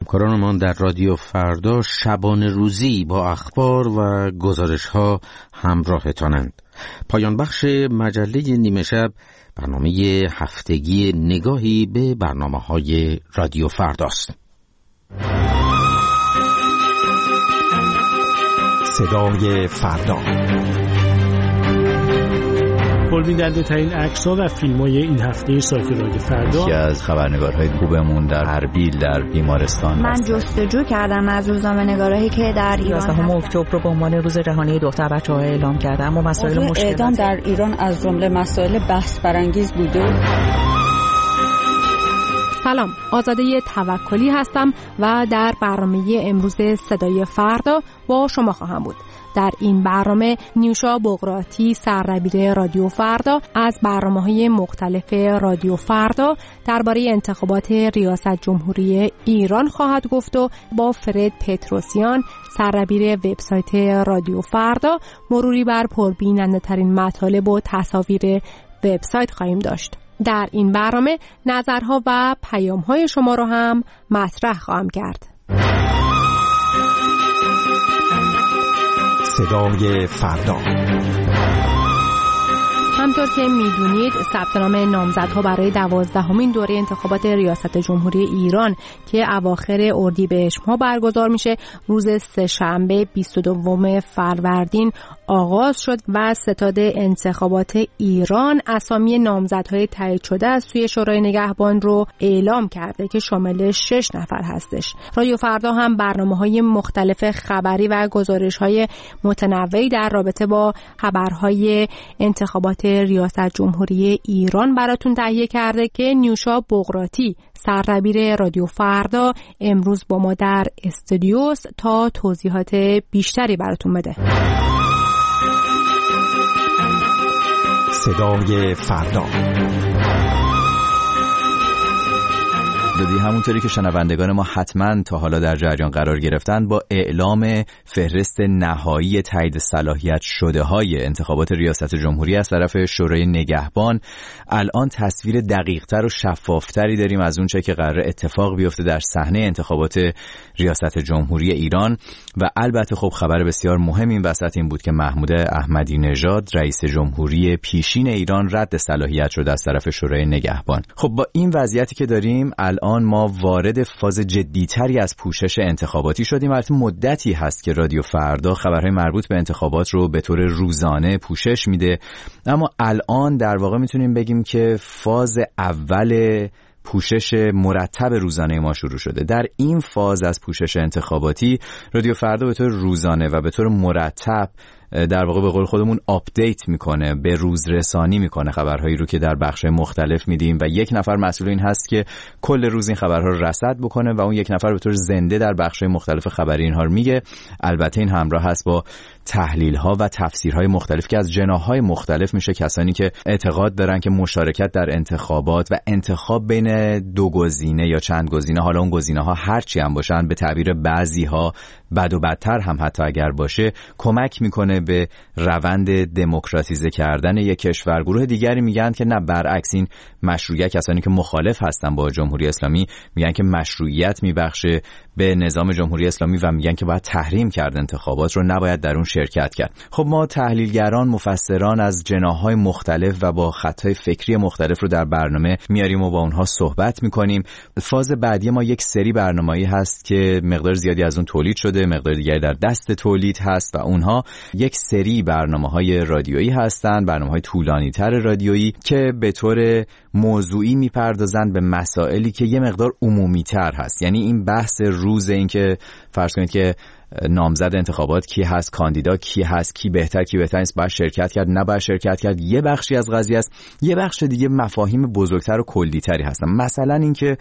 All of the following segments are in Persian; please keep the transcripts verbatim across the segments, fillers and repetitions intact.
همکارانمان در رادیو فردا شبانه روزی با اخبار و گزارش‌ها همراهتانند. پایان بخش مجله نیمه شب برنامه هفتگی نگاهی به برنامه‌های رادیو فرداست. صدای فردا. پربیننده ترین عکس‌ها و فیلم‌های این هفته سایت رادیو فردا. یکی از خبرنگارهای خوبمون در اربیل در بیمارستان. من جستجو کردم از روزنامه‌نگارایی که در ایران یازدهم اکتبر رو به عنوان روز جهانی دختر بچه‌ها اعلام کردم و مسائل مشکل اعدام در ایران از جمله مسائل بحث برانگیز بوده. سلام، آزاده توکلی هستم و در برنامه امروز صدای فردا با شما خواهم بود. در این برنامه نیوشا بغراتی، سردبیر رادیو فردا، از برنامه‌های مختلف رادیو فردا درباره انتخابات ریاست جمهوری ایران خواهد گفت و با فرد پتروسیان، سردبیر وبسایت رادیو فردا، مروری بر پربیننده ترین مطالب و تصاویر وبسایت خواهیم داشت. در این برنامه نظرها و پیام‌های شما رو هم مطرح خواهم کرد. صدای فردا. همطور که میدونید ثبت نام نامزدها برای دوازدهمین دوره انتخابات ریاست جمهوری ایران که اواخر اردیبهشت ماه برگزار میشه روز سه‌شنبه بیست و دوم فروردین آغاز شد و ستاد انتخابات ایران اسامی نامزدهای تایید شده از سوی شورای نگهبان رو اعلام کرده که شامل شش نفر هستش. رادیو فردا هم برنامه‌های مختلف خبری و گزارش‌های متنوعی در رابطه با خبرهای انتخابات ریاست جمهوری ایران براتون تهیه کرده که نیوشا بغراتی، سردبیر رادیو فردا، امروز با ما در استودیوست تا توضیحات بیشتری براتون بده. صدای فردا. دادی همونطوری که شنوندگان ما حتما تا حالا در جریان قرار گرفتن، با اعلام فهرست نهایی تایید صلاحیت شده های انتخابات ریاست جمهوری از طرف شورای نگهبان الان تصویر دقیق‌تر و شفافتری داریم از اون چه که قرار اتفاق بیفته در صحنه انتخابات ریاست جمهوری ایران. و البته خب خبر بسیار مهم این وسط این بود که محمود احمدی نژاد رئیس جمهوری پیشین ایران رد صلاحیت شده از طرف شورای نگهبان. خب با این وضعیتی که داریم الان ما وارد فاز جدی‌تری از پوشش انتخاباتی شدیم. البته مدتی هست که رادیو فردا خبرهای مربوط به انتخابات رو به طور روزانه پوشش میده، اما الان در واقع میتونیم بگیم که فاز اول پوشش مرتب روزانه ما شروع شده. در این فاز از پوشش انتخاباتی رادیو فردا به طور روزانه و به طور مرتب در واقع به قول خودمون آپدیت میکنه، به روز رسانی میکنه خبرهایی رو که در بخش مختلف میدیم و یک نفر مسئول این هست که کل روز این خبرها رو رصد بکنه و اون یک نفر به طور زنده در بخش مختلف خبری اینها رو میگه. البته این همراه هست با تحلیل ها و تفسیرهای مختلف که از جناح‌های مختلف میشه، کسانی که اعتقاد دارن که مشارکت در انتخابات و انتخاب بین دو گزینه یا چند گزینه، حالا اون گزینه ها هر چی هم باشن، به تعبیر بعضی ها بد و بدتر هم حتی اگر باشه، کمک میکنه به روند دموکراتیزه کردن یک کشور. گروه دیگری میگن که نه، برعکس، این مشروعیت، کسانی که مخالف هستن با جمهوری اسلامی میگن که مشروعیت میبخشه به نظام جمهوری اسلامی و میگن که باید تحریم کرد انتخابات رو، نباید در اون شرکت کرد. خب ما تحلیلگران، مفسران از جناح‌های مختلف و با خطهای فکری مختلف رو در برنامه میاریم و با اونها صحبت میکنیم. فاز بعدی ما یک سری برنامه‌ای هست که مقدار زیادی از اون تولید شده، مقدار دیگری در دست تولید هست و اونها یک سری برنامه‌های رادیویی هستن، برنامه‌های طولانی‌تر رادیویی که به طور موضوعی میپردازن به مسائلی که یه مقدار عمومی‌تر هست. یعنی این بحث روز، این که فرض کنید که نامزد انتخابات کی هست، کاندیدا کی هست، کی بهتر کی بهتر نیست، باید شرکت کرد نباید شرکت کرد، یه بخشی از قضیه است. یه بخش دیگه مفاهیم بزرگتر و کلی‌تری هستن، مثلا اینکه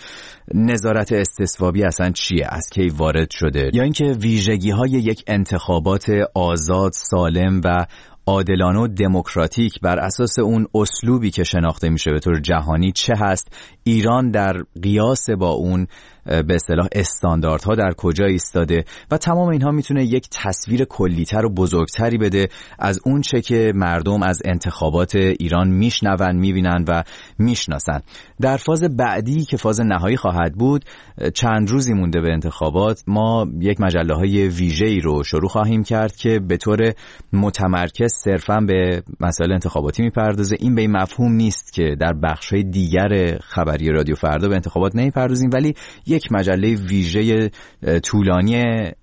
نظارت استصوابی اصلا چیه، از کی وارد شده، یا اینکه ویژگی‌های یک انتخابات آزاد، سالم و عادلانه و دموکراتیک بر اساس اون اسلوبی که شناخته میشه به طور جهانی چه هست، ایران در قیاس با اون به اصطلاح استانداردها در کجا ایستاده و تمام اینها میتونه یک تصویر کلی‌تر و بزرگتری بده از اون چه که مردم از انتخابات ایران میشنون، میبینن و میشناسن. در فاز بعدی که فاز نهایی خواهد بود، چند روزی مونده به انتخابات، ما یک مجله‌های ویژه‌ای رو شروع خواهیم کرد که به طور متمرکز صرفاً به مسائل انتخاباتی میپردازه. این به این مفهوم نیست که در بخش‌های دیگر خبری رادیو فردا به انتخابات نمیپردازیم، ولی یک مجله ویژه طولانی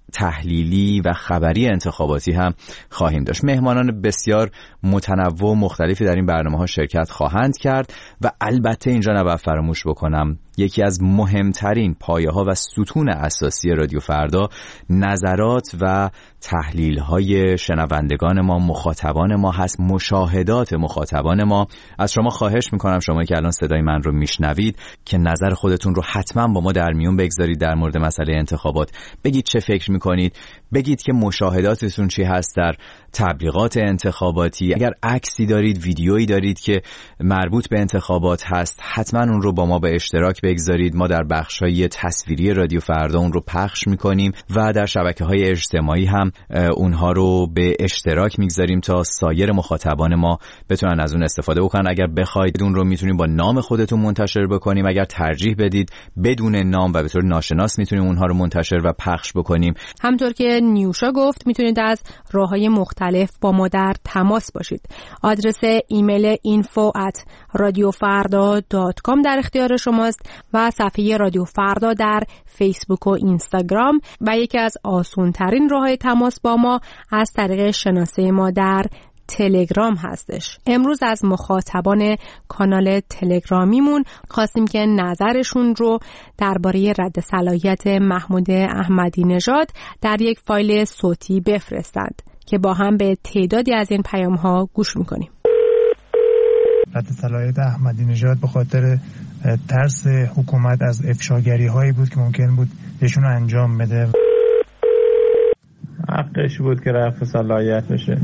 تحلیلی و خبری انتخاباتی هم خواهیم داشت. مهمانان بسیار متنوع و مختلفی در این برنامه‌ها شرکت خواهند کرد و البته اینجا نباید فراموش بکنم یکی از مهمترین پایه‌ها و ستون اساسی رادیو فردا نظرات و تحلیل‌های شنوندگان ما، مخاطبان ما هست، مشاهدات مخاطبان ما. از شما خواهش می‌کنم، شما که الان صدای من رو میشنوید، که نظر خودتون رو حتما با ما در میون بگذارید در مورد مسئله انتخابات. بگید چه فکر می‌کنید، بگید که مشاهداتتون چی هست در تبلیغات انتخاباتی. اگر عکسی دارید، ویدیویی دارید که مربوط به انتخابات هست، حتما اون رو با ما به اشتراک بگذارید. ما در بخش‌های تصویری رادیو فردا اون رو پخش می‌کنیم و در شبکه‌های اجتماعی هم اونها رو به اشتراک می‌گذاریم تا سایر مخاطبان ما بتونن از اون استفاده بکنن. اگر بخواید اون رو می‌تونیم با نام خودتون منتشر بکنیم، اگر ترجیح بدید بدون نام و به طور ناشناس می‌تونیم اونها رو منتشر و پخش بکنیم. همونطور که نیوشا گفت، می‌تونید از راه‌های مختلف با ما در تماس باشید. آدرس ایمیل اینفو ات رادیو فردا دات کام در اختیار شماست و صفحه رادیو فردا در فیسبوک و اینستاگرام، و یکی از آسان‌ترین راه‌های تماس با ما از طریق شناسه ما در تلگرام هستش. امروز از مخاطبان کانال تلگرامیمون خواستیم که نظرشون رو درباره رد صلاحیت محمود احمدی نژاد در یک فایل صوتی بفرستند که با هم به تعدادی از این پیام‌ها گوش می‌کنیم. رد صلاحیت احمدی نژاد به خاطر ترس حکومت از افشاگری هایی بود که ممکن بود بهشون انجام بده. حقش بود که رفع صلاحیت بشه.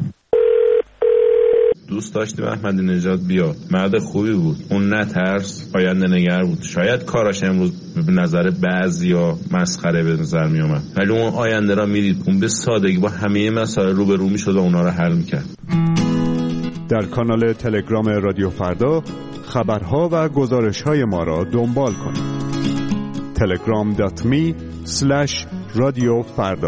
دوست داشتیم احمدی نژاد بیاد، مرد خوبی بود، اون نه ترس، آینده نگر بود. شاید کاراش امروز به نظر بعضیا مسخره به نظر می اومد، ولی اون آینده را میدید، اون به سادگی با همه مسائل رو به رو میشد و اونا رو حل میکرد. در کانال تلگرام رادیو فردا خبرها و گزارش‌های ما را دنبال کنید. تلگرام دات می اسلش رادیو فردا.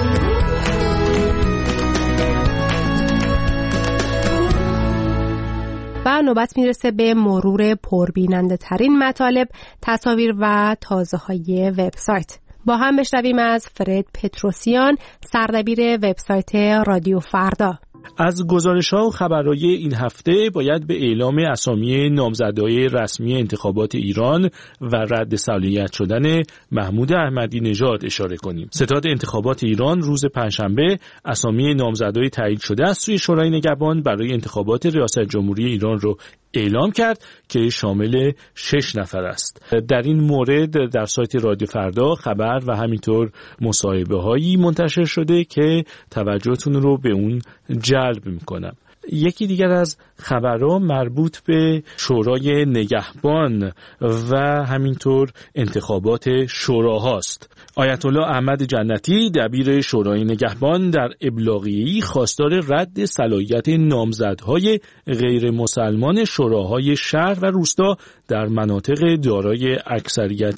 و نوبت میرسه به مرور پربیننده ترین مطالب، تصاویر و تازه های وبسایت. با هم بشنویم از فرد پتروسیان، سردبیر وبسایت رادیو فردا. از گزارش‌ها و خبرهای این هفته باید به اعلام اسامی نامزدهای رسمی انتخابات ایران و رد صلاحیت شدن محمود احمدی نژاد اشاره کنیم. ستاد انتخابات ایران روز پنجشنبه اسامی نامزدهای تایید شده از سوی شورای نگهبان برای انتخابات ریاست جمهوری ایران رو اعلام کرد که شامل شش نفر است. در این مورد در سایت رادیو فردا خبر و همینطور مصاحبه هایی منتشر شده که توجهتون رو به اون جلب میکنم. یکی دیگر از خبرها مربوط به شورای نگهبان و همینطور انتخابات شوراهاست. آیت الله احمد جنتی دبیر شورای نگهبان در ابلاغیه‌ای خواستار رد صلاحیت نامزدهای غیر مسلمان شوراهای شهر و روستا در مناطق دارای اکثریت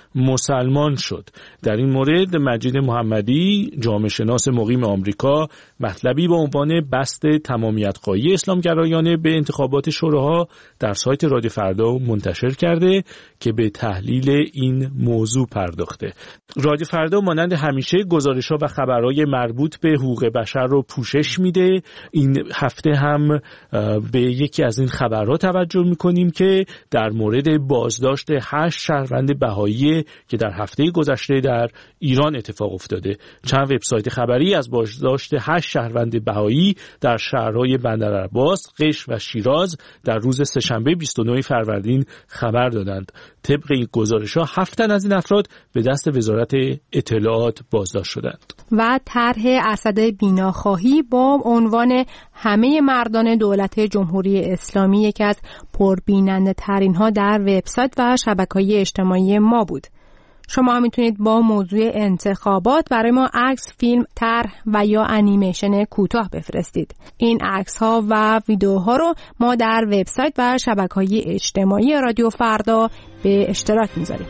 مسلمان شد. در این مورد مجید محمدی، جامعه شناس مقیم آمریکا، مطلبی با عنوان بست تمامیت خواهی اسلامگرایانه به انتخابات شوراها در سایت رادیو فردا منتشر کرده که به تحلیل این موضوع پرداخته. رادیو فردا مانند همیشه گزارش‌ها و خبرهای مربوط به حقوق بشر رو پوشش میده. این هفته هم به یکی از این خبرها توجه میکنیم که در مورد بازداشت هشت شهروند بهایی که در هفته گذشته در ایران اتفاق افتاده. چند وبسایت خبری از بازداشت هشت شهروند بهایی در شهرهای بندرعباس، قشم و شیراز در روز سه‌شنبه بیست و نه فروردین خبر دادند. طبق این گزارش‌ها هفت تن از این افراد به دست وزارت اطلاعات بازداشت شدند. و طرح اسد بیناخواهی با عنوان همه مردان دولت جمهوری اسلامی یکی از پربیننده ترین ها در وبسایت و شبکه‌های اجتماعی ما بود. شما هم میتونید با موضوع انتخابات برای ما عکس، فیلم، طرح و یا انیمیشن کوتاه بفرستید. این عکس ها و ویدیوها رو ما در وبسایت و شبکه‌های اجتماعی رادیو فردا به اشتراک میذاریم.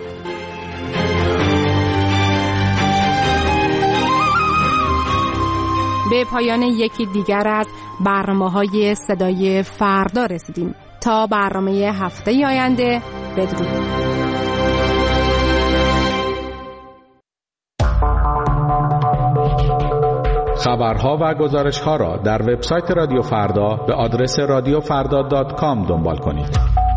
به پایان یکی دیگر از برنامه‌های صدای فردا رسیدیم. تا برنامه هفته آینده، بدرود. خبرها و گزارش‌ها را در وبسایت رادیو فردا به آدرس رادیو فردا دات کام دنبال کنید.